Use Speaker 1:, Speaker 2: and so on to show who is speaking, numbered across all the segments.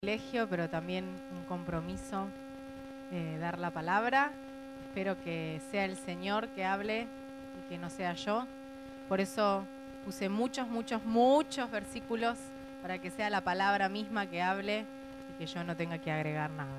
Speaker 1: privilegio, pero también un compromiso dar la palabra. Espero que sea el Señor que hable y que no sea yo. Por eso puse muchos versículos para que sea la palabra misma que hable y que yo no tenga que agregar nada.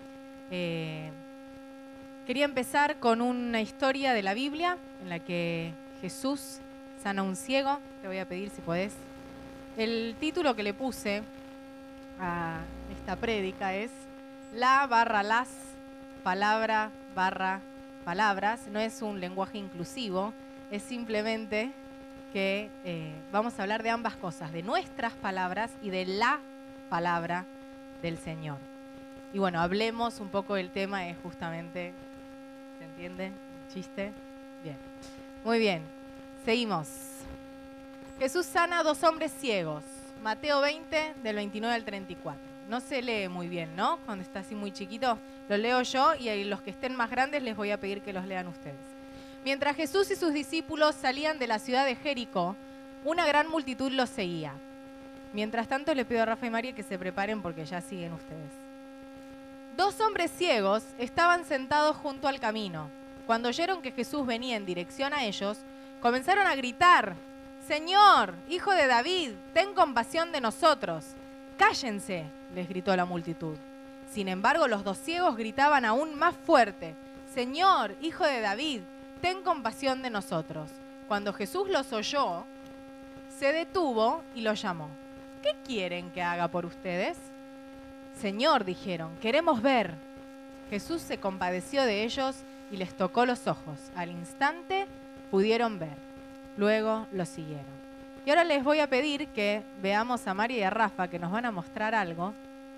Speaker 1: Quería empezar con una historia de la Biblia en la que Jesús sana a un ciego. Te voy a pedir si podés. El título que le puse a esta prédica es las, palabra barra palabras. No es un lenguaje inclusivo, es simplemente que vamos a hablar de ambas cosas, de nuestras palabras y de la palabra del Señor. Y bueno, hablemos un poco del tema, es justamente, ¿se entiende? ¿El chiste? Bien, muy bien, seguimos. Jesús sana a 2 hombres ciegos. Mateo 20, del 29 al 34. No se lee muy bien, ¿no? Cuando está así muy chiquito, lo leo yo y a los que estén más grandes les voy a pedir que los lean ustedes. Mientras Jesús y sus discípulos salían de la ciudad de Jericó, una gran multitud los seguía. Mientras tanto, le pido a Rafa y María que se preparen porque ya siguen ustedes. 2 hombres ciegos estaban sentados junto al camino. Cuando oyeron que Jesús venía en dirección a ellos, comenzaron a gritar: «Señor, hijo de David, ten compasión de nosotros». «Cállense», les gritó la multitud. Sin embargo, los 2 ciegos gritaban aún más fuerte: «Señor, hijo de David, ten compasión de nosotros». Cuando Jesús los oyó, se detuvo y los llamó. «¿Qué quieren que haga por ustedes?». «Señor», dijeron, «queremos ver». Jesús se compadeció de ellos y les tocó los ojos. Al instante pudieron ver. Luego los siguieron. Y ahora les voy a pedir que veamos a María y a Rafa, que nos van a mostrar algo.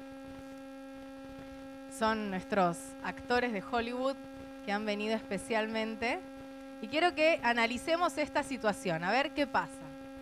Speaker 1: Son nuestros actores de Hollywood que han venido especialmente. Y quiero que analicemos esta situación, a ver qué pasa.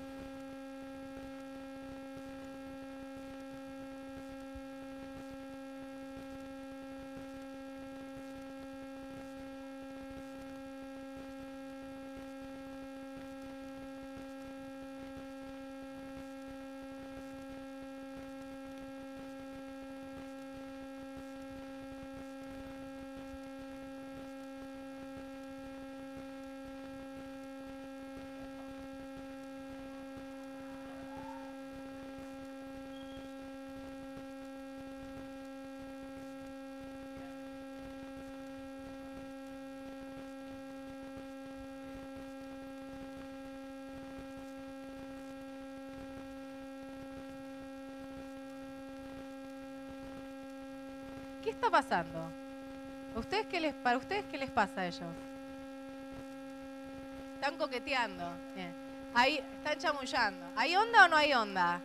Speaker 1: ¿Qué está pasando? ¿Para ustedes qué les pasa a ellos? Están coqueteando. Bien. Ahí están chamullando. ¿Hay onda o no hay onda?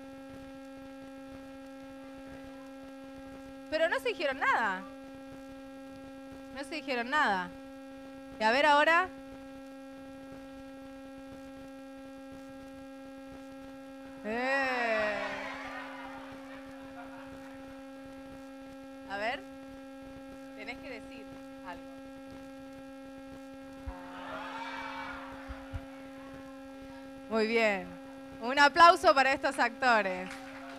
Speaker 1: Pero no se dijeron nada. No se dijeron nada. Y a ver ahora. A ver. Tenés que decir algo. Muy bien. Un aplauso para estos actores.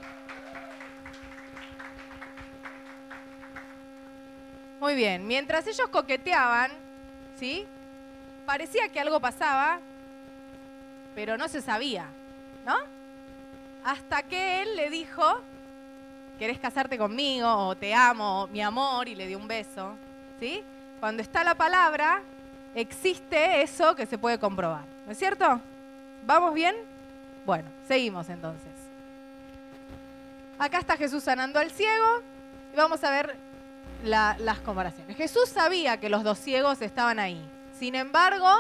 Speaker 1: Muy bien. Mientras ellos coqueteaban, ¿sí? Parecía que algo pasaba, pero no se sabía, ¿no? Hasta que él le dijo: «¿Querés casarte conmigo?», o «Te amo», o «Mi amor», y le dio un beso, ¿sí? Cuando está la palabra, existe eso que se puede comprobar, ¿no es cierto? ¿Vamos bien? Bueno, seguimos entonces. Acá está Jesús sanando al ciego y vamos a ver las comparaciones. Jesús sabía que los 2 ciegos estaban ahí. Sin embargo,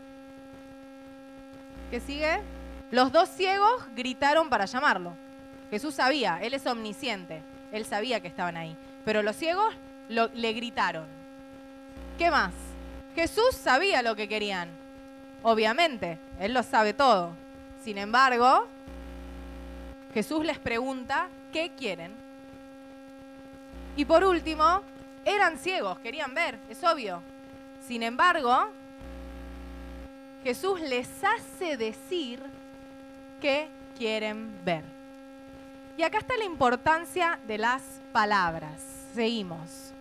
Speaker 1: ¿qué sigue? Los 2 ciegos gritaron para llamarlo. Jesús sabía, Él es omnisciente, Él sabía que estaban ahí. Pero los ciegos le gritaron. ¿Qué más? Jesús sabía lo que querían. Obviamente, Él lo sabe todo. Sin embargo, Jesús les pregunta: ¿qué quieren? Y por último, eran ciegos, querían ver, es obvio. Sin embargo, Jesús les hace decir que quieren ver. Y acá está la importancia de las palabras. Seguimos.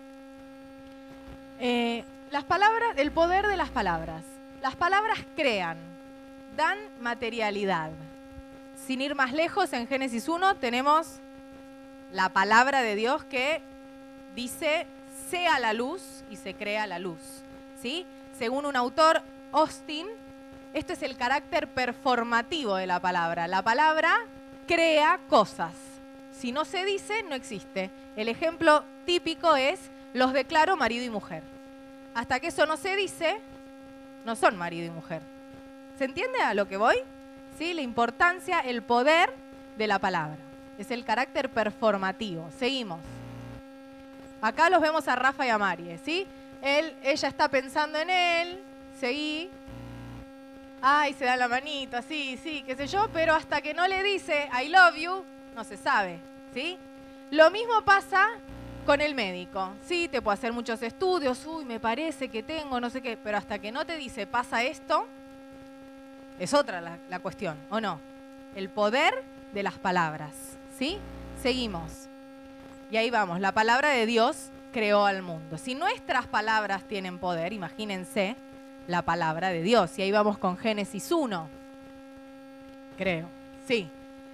Speaker 1: Las palabras, el poder de las palabras. Las palabras crean, dan materialidad. Sin ir más lejos, en Génesis 1 tenemos la palabra de Dios que dice, sea la luz, y se crea la luz. ¿Sí? Según un autor, Austin, este es el carácter performativo de la palabra. La palabra crea cosas. Si no se dice, no existe. El ejemplo típico es, los declaro marido y mujer. Hasta que eso no se dice, no son marido y mujer. ¿Se entiende a lo que voy? ¿Sí? La importancia, el poder de la palabra. Es el carácter performativo. Seguimos. Acá los vemos a Rafa y a Marie, ¿sí? Ella está pensando en él, seguí. Ay, se da la manito, sí, qué sé yo, pero hasta que no le dice I love you, no se sabe, ¿sí? Lo mismo pasa con el médico, sí, te puede hacer muchos estudios, uy, me parece que tengo, no sé qué, pero hasta que no te dice pasa esto, es otra la cuestión, ¿o no? El poder de las palabras, ¿sí? Seguimos. Y ahí vamos, la palabra de Dios creó al mundo. Si nuestras palabras tienen poder, imagínense la palabra de Dios. Y ahí vamos con Génesis 1, creo, sí.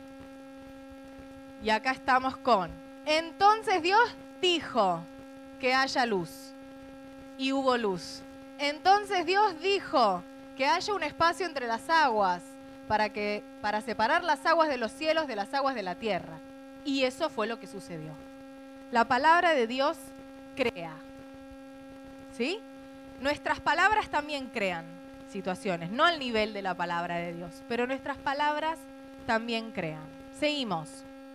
Speaker 1: Y acá estamos con, entonces Dios dijo que haya luz, y hubo luz. Entonces Dios dijo que haya un espacio entre las aguas, para separar las aguas de los cielos de las aguas de la tierra. Y eso fue lo que sucedió. La palabra de Dios crea, ¿sí? Nuestras palabras también crean situaciones, no al nivel de la palabra de Dios, pero nuestras palabras también crean. Seguimos.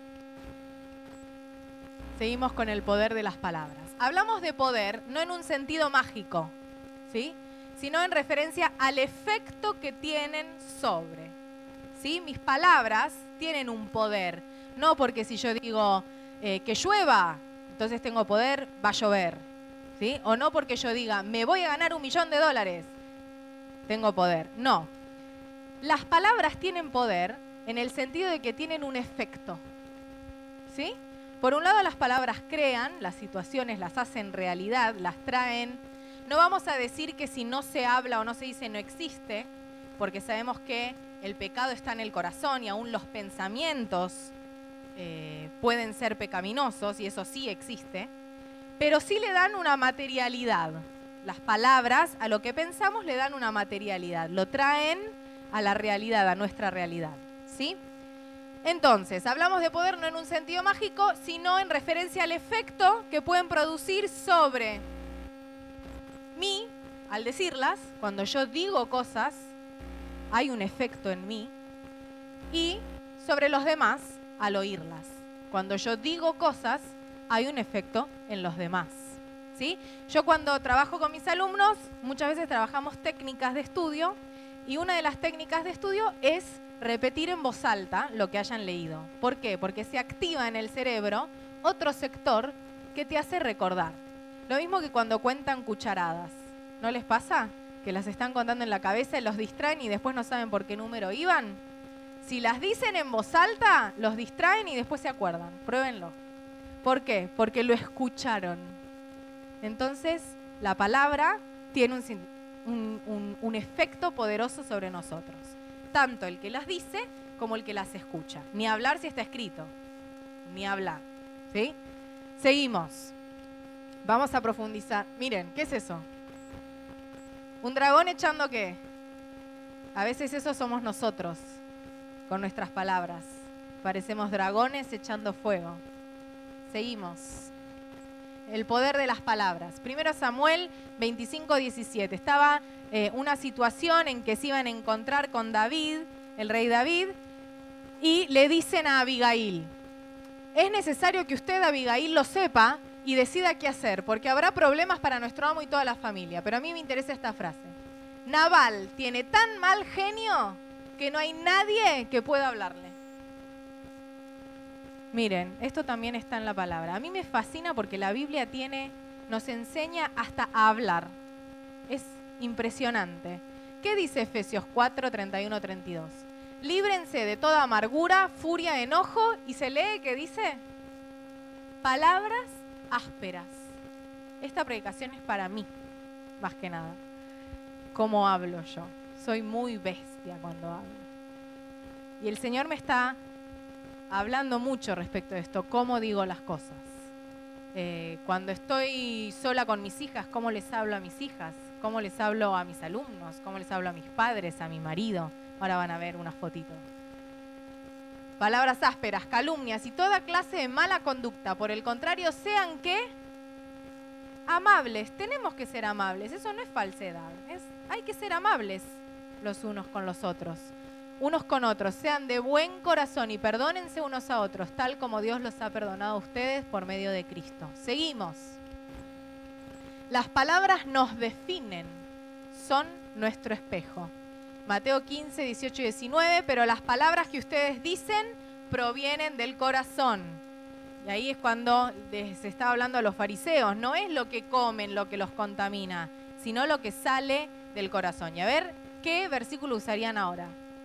Speaker 1: Seguimos con el poder de las palabras. Hablamos de poder no en un sentido mágico, ¿sí? Sino en referencia al efecto que tienen sobre, ¿sí? Mis palabras tienen un poder, no porque si yo digo que llueva, entonces tengo poder, va a llover, ¿sí? O no porque yo diga, me voy a ganar $1.000.000, tengo poder. No. Las palabras tienen poder en el sentido de que tienen un efecto, ¿sí? Por un lado, las palabras crean, las situaciones las hacen realidad, las traen. No vamos a decir que si no se habla o no se dice no existe, porque sabemos que el pecado está en el corazón y aún los pensamientos pueden ser pecaminosos, y eso sí existe, pero sí le dan una materialidad. Las palabras, a lo que pensamos, le dan una materialidad, lo traen a la realidad, a nuestra realidad, ¿sí? Entonces, hablamos de poder no en un sentido mágico, sino en referencia al efecto que pueden producir sobre mí, al decirlas. Cuando yo digo cosas, hay un efecto en mí, y sobre los demás, al oírlas. Cuando yo digo cosas, hay un efecto en los demás, ¿sí? Yo cuando trabajo con mis alumnos, muchas veces trabajamos técnicas de estudio, y una de las técnicas de estudio es repetir en voz alta lo que hayan leído. ¿Por qué? Porque se activa en el cerebro otro sector que te hace recordar. Lo mismo que cuando cuentan cucharadas. ¿No les pasa? Que las están contando en la cabeza y los distraen y después no saben por qué número iban. Si las dicen en voz alta, los distraen y después se acuerdan. Pruébenlo. ¿Por qué? Porque lo escucharon. Entonces, la palabra tiene un efecto poderoso sobre nosotros. Tanto el que las dice como el que las escucha. Ni hablar si está escrito. Ni hablar. ¿Sí? Seguimos. Vamos a profundizar. Miren, ¿qué es eso? ¿Un dragón echando qué? A veces eso somos nosotros, con nuestras palabras. Parecemos dragones echando fuego. Seguimos. El poder de las palabras. 1 Samuel 25:17. Estaba una situación en que se iban a encontrar con David, el rey David, y le dicen a Abigail, es necesario que usted, Abigail, lo sepa y decida qué hacer, porque habrá problemas para nuestro amo y toda la familia. Pero a mí me interesa esta frase. Nabal tiene tan mal genio que no hay nadie que pueda hablarle. Miren, esto también está en la palabra. A mí me fascina porque la Biblia nos enseña hasta a hablar. Es impresionante. ¿Qué dice Efesios 4, 31, 32? Líbrense de toda amargura, furia, enojo, y se lee, ¿qué dice? palabras ásperas. Esta predicación es para mí, más que nada. ¿Cómo hablo yo? Soy muy bestia cuando hablo. Y el Señor me está hablando mucho respecto de esto, cómo digo las cosas. Cuando estoy sola con mis hijas, ¿cómo les hablo a mis hijas? ¿Cómo les hablo a mis alumnos? ¿Cómo les hablo a mis padres, a mi marido? Ahora van a ver unas fotitos. Palabras ásperas, calumnias y toda clase de mala conducta. Por el contrario, sean ¿qué? Amables. Tenemos que ser amables. Eso no es falsedad. Hay que ser amables los unos con los otros. Unos con otros. Sean de buen corazón y perdónense unos a otros, tal como Dios los ha perdonado a ustedes por medio de Cristo. Seguimos. Las palabras nos definen. Son nuestro espejo. Mateo 15, 18 y 19, pero las palabras que ustedes dicen provienen del corazón. Y ahí es cuando se está hablando a los fariseos. No es lo que comen lo que los contamina, sino lo que sale del corazón. Y a ver, ¿qué versículo usarían ahora?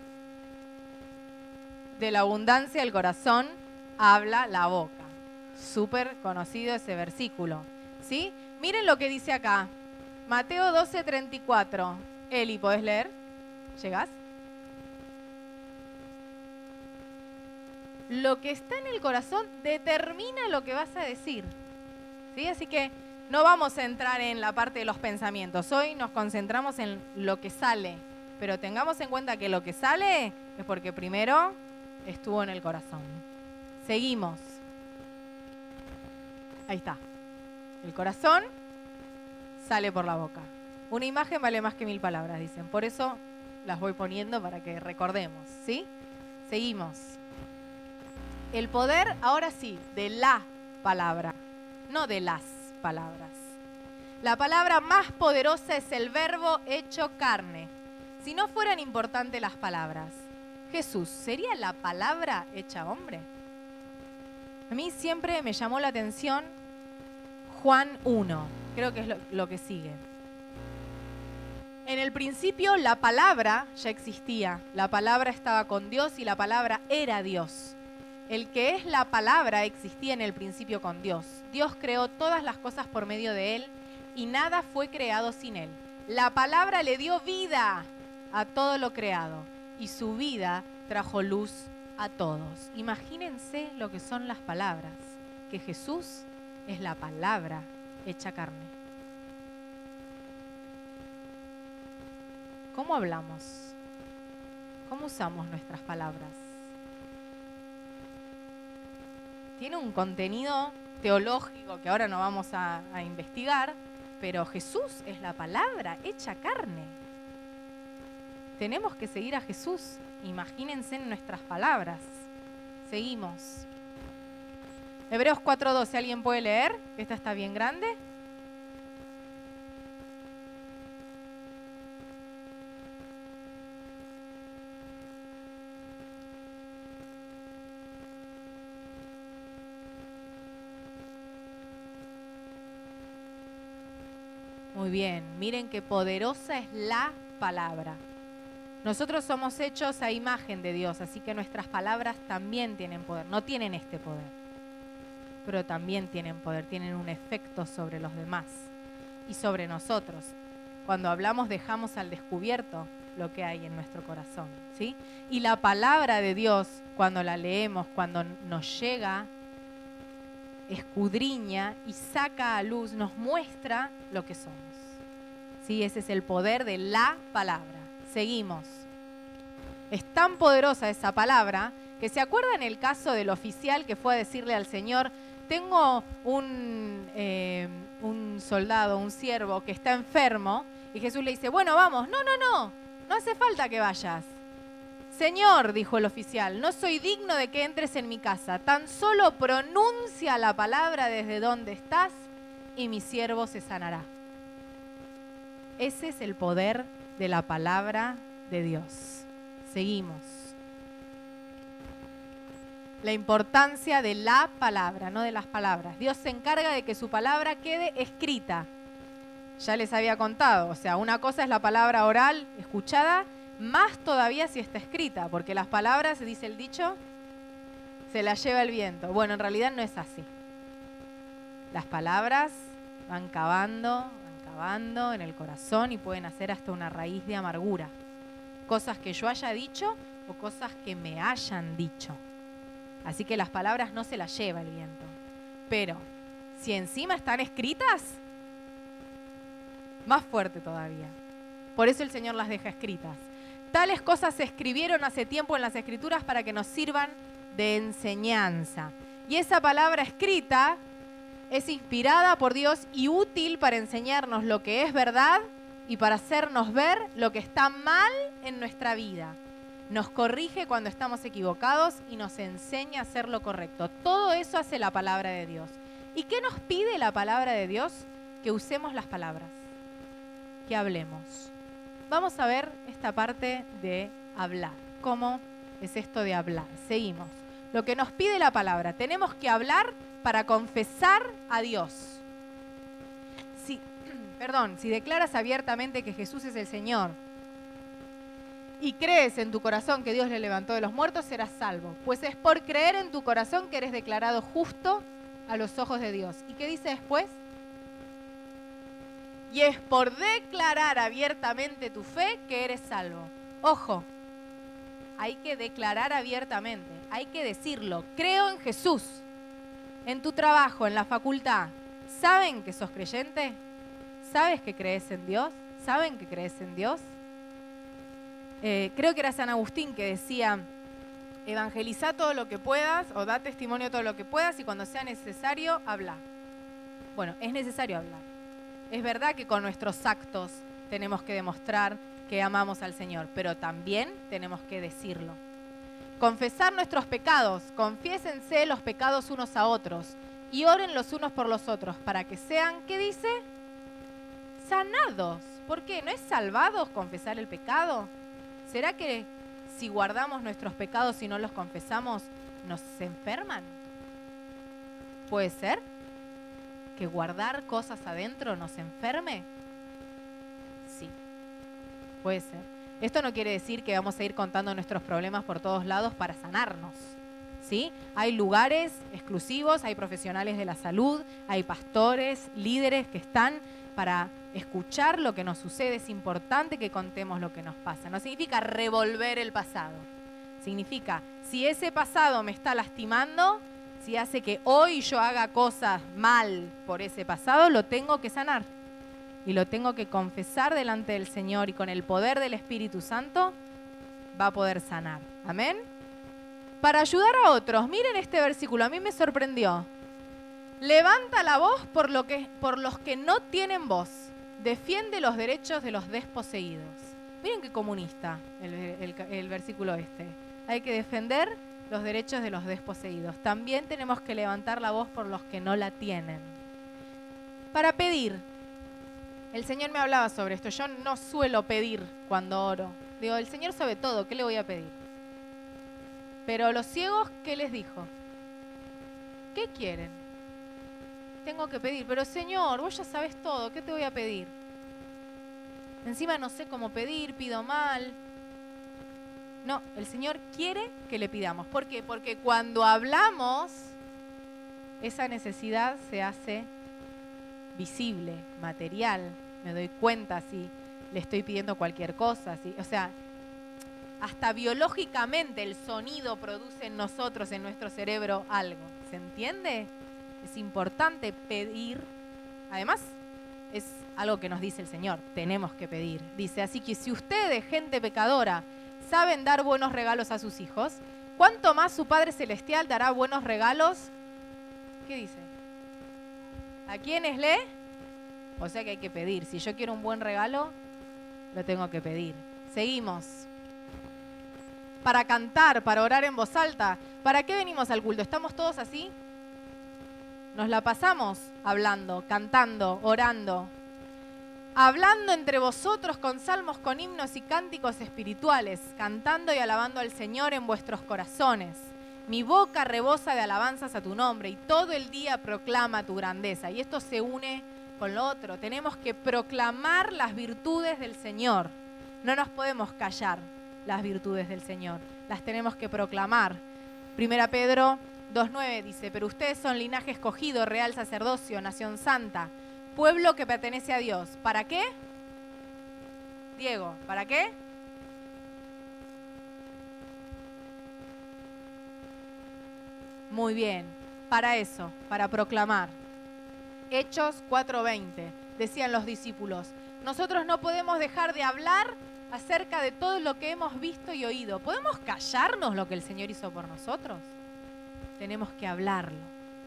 Speaker 1: De la abundancia del corazón habla la boca. Súper conocido ese versículo, ¿sí? Miren lo que dice acá. Mateo 12, 34. Eli, ¿podés leer? ¿Llegás? Lo que está en el corazón determina lo que vas a decir, ¿sí? Así que no vamos a entrar en la parte de los pensamientos. Hoy nos concentramos en lo que sale, pero tengamos en cuenta que lo que sale es porque primero estuvo en el corazón. Seguimos. Ahí está. El corazón sale por la boca. Una imagen vale más que 1000 palabras, dicen. Por eso las voy poniendo para que recordemos, ¿sí? Seguimos. El poder, ahora sí, de la palabra, no de las palabras. La palabra más poderosa es el verbo hecho carne. Si no fueran importantes las palabras, Jesús, ¿sería la palabra hecha hombre? A mí siempre me llamó la atención Juan 1, creo que es lo que sigue. En el principio la palabra ya existía, la palabra estaba con Dios y la palabra era Dios. El que es la palabra existía en el principio con Dios. Dios creó todas las cosas por medio de Él y nada fue creado sin Él. La palabra le dio vida a todo lo creado y su vida trajo luz a todos. Imagínense lo que son las palabras, que Jesús es la palabra hecha carne. ¿Cómo hablamos? ¿Cómo usamos nuestras palabras? Tiene un contenido teológico que ahora no vamos a investigar, pero Jesús es la palabra hecha carne. Tenemos que seguir a Jesús. Imagínense en nuestras palabras. Seguimos. Hebreos 4:12, ¿alguien puede leer? Esta está bien grande. Muy bien, miren qué poderosa es la palabra. Nosotros somos hechos a imagen de Dios, así que nuestras palabras también tienen poder. No tienen este poder, pero también tienen poder, tienen un efecto sobre los demás y sobre nosotros. Cuando hablamos dejamos al descubierto lo que hay en nuestro corazón, ¿sí? Y la palabra de Dios, cuando la leemos, cuando nos llega, escudriña y saca a luz, nos muestra lo que somos. Sí, ese es el poder de la palabra. Seguimos. Es tan poderosa esa palabra que ¿se acuerdan el caso del oficial que fue a decirle al Señor: tengo un soldado, un siervo que está enfermo? Y Jesús le dice: bueno, vamos. No hace falta que vayas. Señor, dijo el oficial, no soy digno de que entres en mi casa. Tan solo pronuncia la palabra desde donde estás y mi siervo se sanará. Ese es el poder de la palabra de Dios. Seguimos. La importancia de la palabra, no de las palabras. Dios se encarga de que su palabra quede escrita. Ya les había contado, o sea, una cosa es la palabra oral, escuchada, más todavía si está escrita, porque las palabras, dice el dicho, se las lleva el viento. Bueno, en realidad no es así. Las palabras van cavando en el corazón y pueden hacer hasta una raíz de amargura. Cosas que yo haya dicho o cosas que me hayan dicho. Así que las palabras no se las lleva el viento. Pero si encima están escritas, más fuerte todavía. Por eso el Señor las deja escritas. Tales cosas se escribieron hace tiempo en las Escrituras para que nos sirvan de enseñanza. Y esa palabra escrita es inspirada por Dios y útil para enseñarnos lo que es verdad y para hacernos ver lo que está mal en nuestra vida. Nos corrige cuando estamos equivocados y nos enseña a hacer lo correcto. Todo eso hace la palabra de Dios. ¿Y qué nos pide la palabra de Dios? Que usemos las palabras, que hablemos. Vamos a ver esta parte de hablar. ¿Cómo es esto de hablar? Seguimos. Lo que nos pide la palabra. Tenemos que hablar para confesar a Dios. Si declaras abiertamente que Jesús es el Señor y crees en tu corazón que Dios le levantó de los muertos, serás salvo. Pues es por creer en tu corazón que eres declarado justo a los ojos de Dios. ¿Y qué dice después? Y es por declarar abiertamente tu fe que eres salvo. Ojo, hay que declarar abiertamente, hay que decirlo. Creo en Jesús. En tu trabajo, en la facultad, ¿saben que sos creyente? ¿Sabes que crees en Dios? ¿Saben que crees en Dios? Creo que era San Agustín que decía, evangeliza todo lo que puedas o da testimonio todo lo que puedas y cuando sea necesario, habla. Bueno, es necesario hablar. Es verdad que con nuestros actos tenemos que demostrar que amamos al Señor, pero también tenemos que decirlo. Confesar nuestros pecados, confiésense los pecados unos a otros y oren los unos por los otros para que sean, ¿qué dice? Sanados. ¿Por qué? ¿No es salvados confesar el pecado? ¿Será que si guardamos nuestros pecados y no los confesamos, nos enferman? ¿Puede ser que guardar cosas adentro nos enferme? Sí, puede ser. Esto no quiere decir que vamos a ir contando nuestros problemas por todos lados para sanarnos, ¿sí? Hay lugares exclusivos, hay profesionales de la salud, hay pastores, líderes que están para escuchar lo que nos sucede. Es importante que contemos lo que nos pasa. No significa revolver el pasado. Significa, si ese pasado me está lastimando, si hace que hoy yo haga cosas mal por ese pasado, lo tengo que sanar. Y lo tengo que confesar delante del Señor y con el poder del Espíritu Santo va a poder sanar. Amén. Para ayudar a otros, miren este versículo, a mí me sorprendió. Levanta la voz por los que no tienen voz. Defiende los derechos de los desposeídos. Miren qué comunista el versículo este. Hay que defender los derechos de los desposeídos. También tenemos que levantar la voz por los que no la tienen. Para pedir. El Señor me hablaba sobre esto. Yo no suelo pedir cuando oro. Digo, el Señor sabe todo, ¿qué le voy a pedir? Pero los ciegos, ¿qué les dijo? ¿Qué quieren? Tengo que pedir. Pero Señor, vos ya sabes todo, ¿qué te voy a pedir? Encima no sé cómo pedir, pido mal. No, el Señor quiere que le pidamos. ¿Por qué? Porque cuando hablamos, esa necesidad se hace visible, material. Me doy cuenta si le estoy pidiendo cualquier cosa. O sea, hasta biológicamente el sonido produce en nosotros, en nuestro cerebro, algo. ¿Se entiende? Es importante pedir. Además, es algo que nos dice el Señor. Tenemos que pedir. Dice, así que si ustedes, gente pecadora, saben dar buenos regalos a sus hijos, ¿cuánto más su Padre Celestial dará buenos regalos? ¿Qué dice? ¿A quiénes lee? O sea que hay que pedir. Si yo quiero un buen regalo, lo tengo que pedir. Seguimos. Para cantar, para orar en voz alta. ¿Para qué venimos al culto? ¿Estamos todos así? Nos la pasamos hablando, cantando, orando. Hablando entre vosotros con salmos, con himnos y cánticos espirituales, cantando y alabando al Señor en vuestros corazones. Mi boca rebosa de alabanzas a tu nombre y todo el día proclama tu grandeza. Y esto se une con lo otro. Tenemos que proclamar las virtudes del Señor. No nos podemos callar las virtudes del Señor. Las tenemos que proclamar. 1 Pedro 2:9 dice, pero ustedes son linaje escogido, real sacerdocio, nación santa, pueblo que pertenece a Dios. ¿Para qué? Diego, ¿para qué? Muy bien, para eso, para proclamar. Hechos 4:20, decían los discípulos, nosotros no podemos dejar de hablar acerca de todo lo que hemos visto y oído. ¿Podemos callarnos lo que el Señor hizo por nosotros? Tenemos que hablarlo.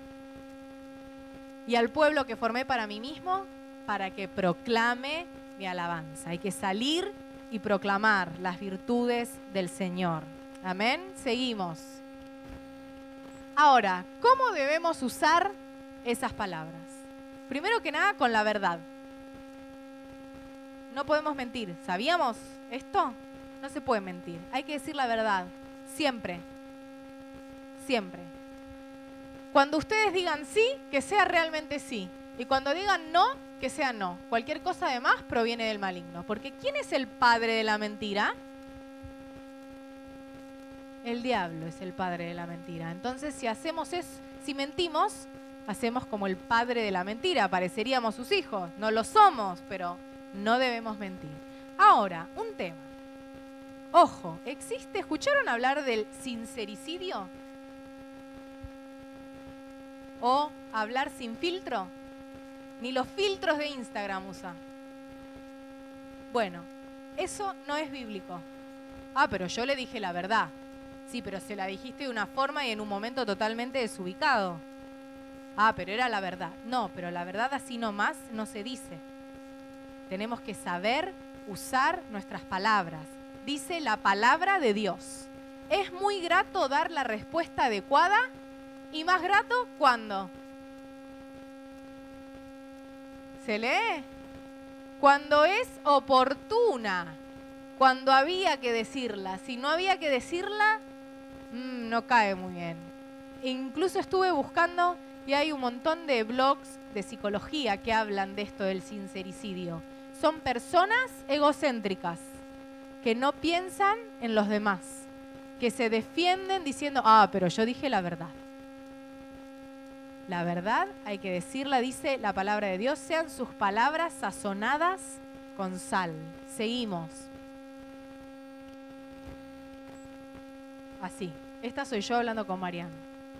Speaker 1: Y al pueblo que formé para mí mismo, para que proclame mi alabanza. Hay que salir y proclamar las virtudes del Señor. Amén. Seguimos. Ahora, ¿cómo debemos usar esas palabras? Primero que nada, con la verdad. No podemos mentir. ¿Sabíamos esto? No se puede mentir. Hay que decir la verdad. Siempre. Siempre. Cuando ustedes digan sí, que sea realmente sí. Y cuando digan no, que sea no. Cualquier cosa de más proviene del maligno. Porque ¿quién es el padre de la mentira? El diablo es el padre de la mentira. Entonces, si hacemos eso, si mentimos, hacemos como el padre de la mentira. Pareceríamos sus hijos. No lo somos, pero no debemos mentir. Ahora, un tema. Ojo, ¿existe? ¿Escucharon hablar del sincericidio? ¿O hablar sin filtro? Ni los filtros de Instagram usa. Bueno, eso no es bíblico. Ah, pero yo le dije la verdad. Sí, pero se la dijiste de una forma y en un momento totalmente desubicado. Ah, pero era la verdad. No, pero la verdad así nomás no se dice. Tenemos que saber usar nuestras palabras. Dice la palabra de Dios. Es muy grato dar la respuesta adecuada y más grato cuando se lee. Cuando es oportuna. Cuando había que decirla. Si no había que decirla, no cae muy bien. Incluso estuve buscando y hay un montón de blogs de psicología que hablan de esto del sincericidio. Son personas egocéntricas que no piensan en los demás, que se defienden diciendo, pero yo dije la verdad. La verdad hay que decirla, dice la palabra de Dios, sean sus palabras sazonadas con sal. Seguimos. Así. Esta soy yo hablando con Mariana.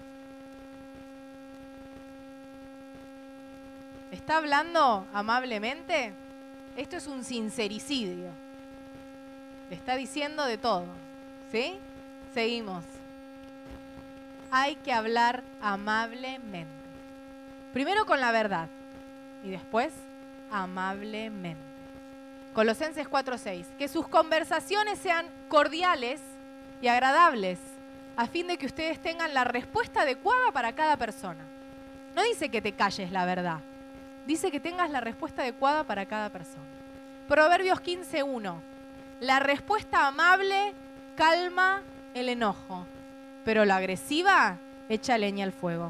Speaker 1: ¿Está hablando amablemente? Esto es un sincericidio. Le está diciendo de todo. ¿Sí? Seguimos. Hay que hablar amablemente. Primero con la verdad y después amablemente. Colosenses 4:6. Que sus conversaciones sean cordiales y agradables, a fin de que ustedes tengan la respuesta adecuada para cada persona. No dice que te calles la verdad, dice que tengas la respuesta adecuada para cada persona. Proverbios 15:1. La respuesta amable calma el enojo, pero la agresiva echa leña al fuego.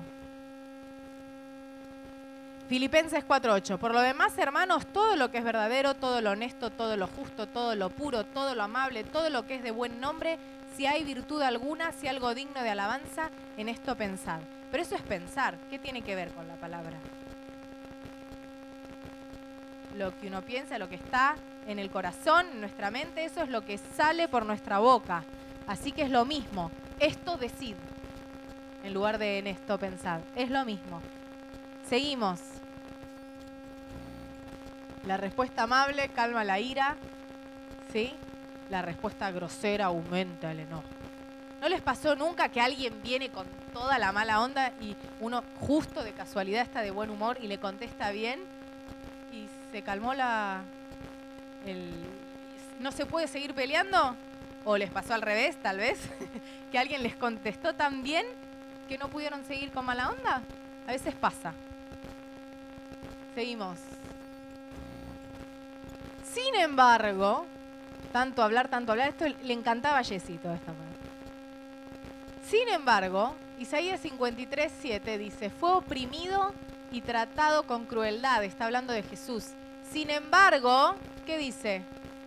Speaker 1: Filipenses 4:8. Por lo demás, hermanos, todo lo que es verdadero, todo lo honesto, todo lo justo, todo lo puro, todo lo amable, todo lo que es de buen nombre, si hay virtud alguna, si algo digno de alabanza, en esto pensad. Pero eso es pensar. ¿Qué tiene que ver con la palabra? Lo que uno piensa, lo que está en el corazón, en nuestra mente, eso es lo que sale por nuestra boca. Así que es lo mismo. Esto decid, en lugar de en esto pensad. Es lo mismo. Seguimos. La respuesta amable calma la ira, ¿sí? La respuesta grosera aumenta el enojo. ¿No les pasó nunca que alguien viene con toda la mala onda y uno justo de casualidad está de buen humor y le contesta bien y se calmó ¿no se puede seguir peleando? ¿O les pasó al revés, tal vez? Que alguien les contestó tan bien que no pudieron seguir con mala onda. A veces pasa. Seguimos. Sin embargo, tanto hablar, esto le encantaba a Jessy toda esta parte. Sin embargo, Isaías 53:7 dice, fue oprimido y tratado con crueldad. Está hablando de Jesús. Sin embargo, ¿qué dice?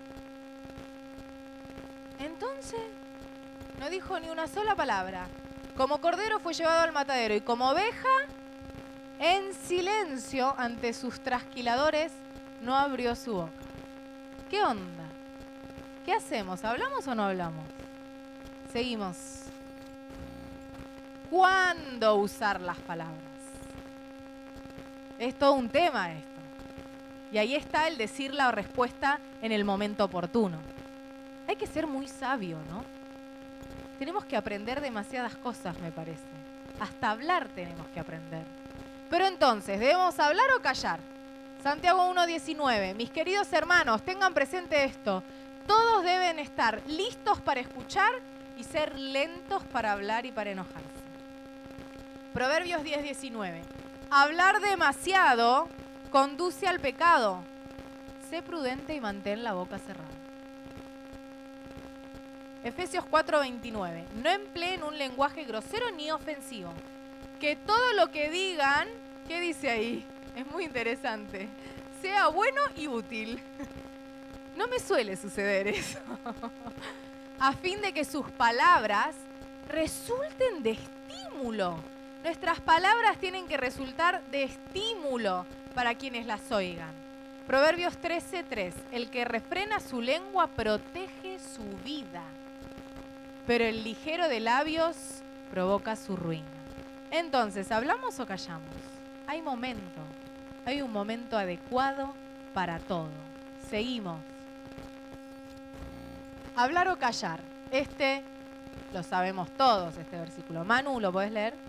Speaker 1: Entonces, no dijo ni una sola palabra. Como cordero fue llevado al matadero y como oveja, en silencio ante sus trasquiladores, no abrió su boca. ¿Qué onda? ¿Qué hacemos? ¿Hablamos o no hablamos? Seguimos. ¿Cuándo usar las palabras? Es todo un tema esto. Y ahí está el decir la respuesta en el momento oportuno. Hay que ser muy sabio, ¿no? Tenemos que aprender demasiadas cosas, me parece. Hasta hablar tenemos que aprender. Pero entonces, ¿debemos hablar o callar? Santiago 1:19. Mis queridos hermanos, tengan presente esto. Todos deben estar listos para escuchar y ser lentos para hablar y para enojarse. Proverbios 10:19. Hablar demasiado conduce al pecado. Sé prudente y mantén la boca cerrada. Efesios 4:29. No empleen un lenguaje grosero ni ofensivo. Que todo lo que digan, ¿qué dice ahí? Es muy interesante. Sea bueno y útil. No me suele suceder eso. A fin de que sus palabras resulten de estímulo. Nuestras palabras tienen que resultar de estímulo para quienes las oigan. Proverbios 13:3. El que refrena su lengua protege su vida, pero el ligero de labios provoca su ruina. Entonces, ¿hablamos o callamos? Hay un momento adecuado para todo. Seguimos. Hablar o callar. Lo sabemos todos, este versículo. Manu, ¿lo podés leer?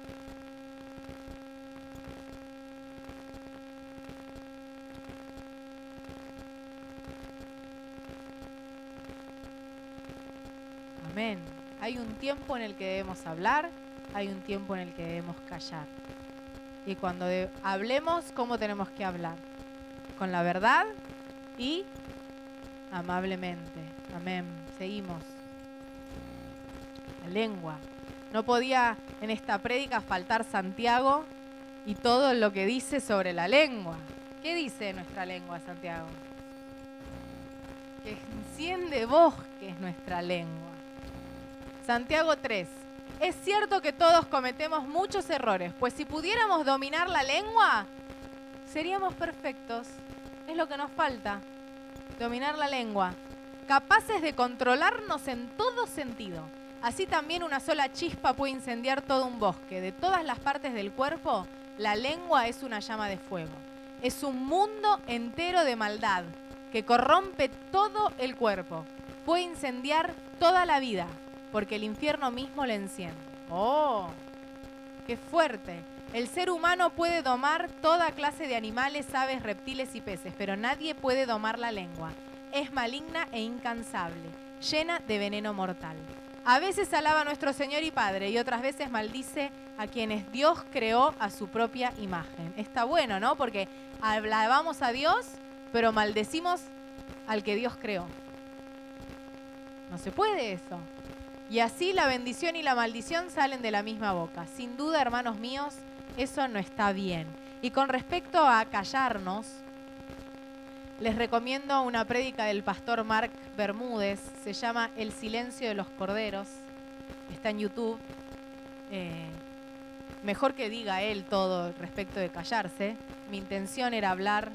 Speaker 1: Amén. Hay un tiempo en el que debemos hablar, hay un tiempo en el que debemos callar. Y cuando hablemos, ¿cómo tenemos que hablar? Con la verdad y amablemente. Amén. Seguimos. La lengua. No podía en esta prédica faltar Santiago y todo lo que dice sobre la lengua. ¿Qué dice nuestra lengua, Santiago? Que enciende bosques nuestra lengua. Santiago 3. Es cierto que todos cometemos muchos errores, pues si pudiéramos dominar la lengua, seríamos perfectos. Es lo que nos falta, dominar la lengua. Capaces de controlarnos en todo sentido. Así también una sola chispa puede incendiar todo un bosque. De todas las partes del cuerpo, la lengua es una llama de fuego. Es un mundo entero de maldad que corrompe todo el cuerpo. Puede incendiar toda la vida, porque el infierno mismo le enciende. ¡Oh! ¡Qué fuerte! El ser humano puede domar toda clase de animales, aves, reptiles y peces, pero nadie puede domar la lengua. Es maligna e incansable, llena de veneno mortal. A veces alaba a nuestro Señor y Padre y otras veces maldice a quienes Dios creó a su propia imagen. Está bueno, ¿no? Porque alabamos a Dios, pero maldecimos al que Dios creó. No se puede eso. Y así la bendición y la maldición salen de la misma boca. Sin duda, hermanos míos, eso no está bien. Y con respecto a callarnos, les recomiendo una prédica del pastor Mark Bermúdez. Se llama El silencio de los corderos. Está en YouTube. Mejor que diga él todo respecto de callarse. Mi intención era hablar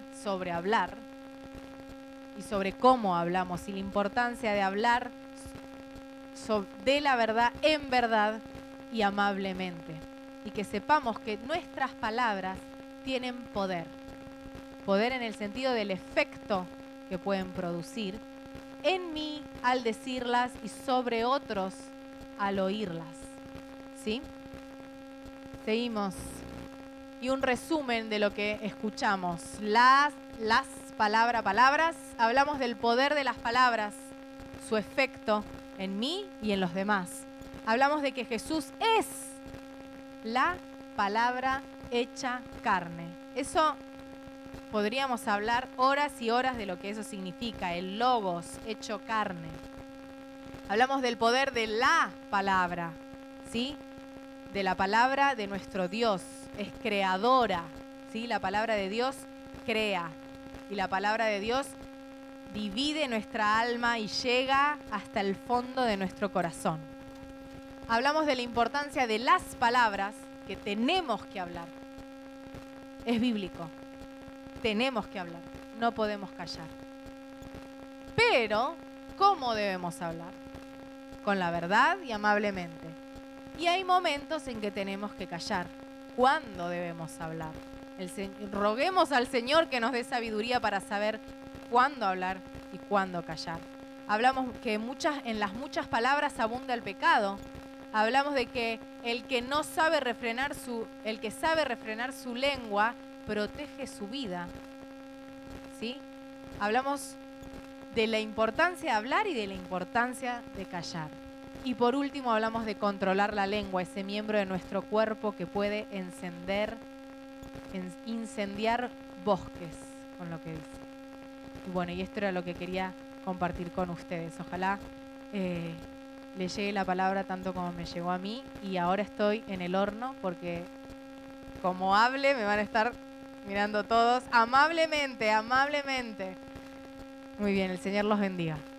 Speaker 1: y sobre cómo hablamos y la importancia de hablar de la verdad en verdad y amablemente. Y que sepamos que nuestras palabras tienen poder. Poder en el sentido del efecto que pueden producir en mí al decirlas y sobre otros al oírlas. ¿Sí? Seguimos. Y un resumen de lo que escuchamos. Las palabras. Hablamos del poder de las palabras, su efecto en mí y en los demás. Hablamos de que Jesús es la palabra hecha carne. Eso podríamos hablar horas y horas de lo que eso significa, el logos hecho carne. Hablamos del poder de la palabra, ¿sí? De la palabra de nuestro Dios, es creadora, ¿sí? La palabra de Dios crea y la palabra de Dios divide nuestra alma y llega hasta el fondo de nuestro corazón. Hablamos de la importancia de las palabras que tenemos que hablar. Es bíblico. Tenemos que hablar. No podemos callar. Pero, ¿cómo debemos hablar? Con la verdad y amablemente. Y hay momentos en que tenemos que callar. ¿Cuándo debemos hablar? Roguemos al Señor que nos dé sabiduría para saber cuándo hablar y cuándo callar. Hablamos que en las muchas palabras abunda el pecado. Hablamos de que el que sabe refrenar su lengua protege su vida. ¿Sí? Hablamos de la importancia de hablar y de la importancia de callar. Y por último hablamos de controlar la lengua, ese miembro de nuestro cuerpo que puede incendiar bosques, con lo que dice. Y bueno, y esto era lo que quería compartir con ustedes. Ojalá le llegue la palabra tanto como me llegó a mí. Y ahora estoy en el horno porque como hable me van a estar mirando todos amablemente, amablemente. Muy bien, el Señor los bendiga.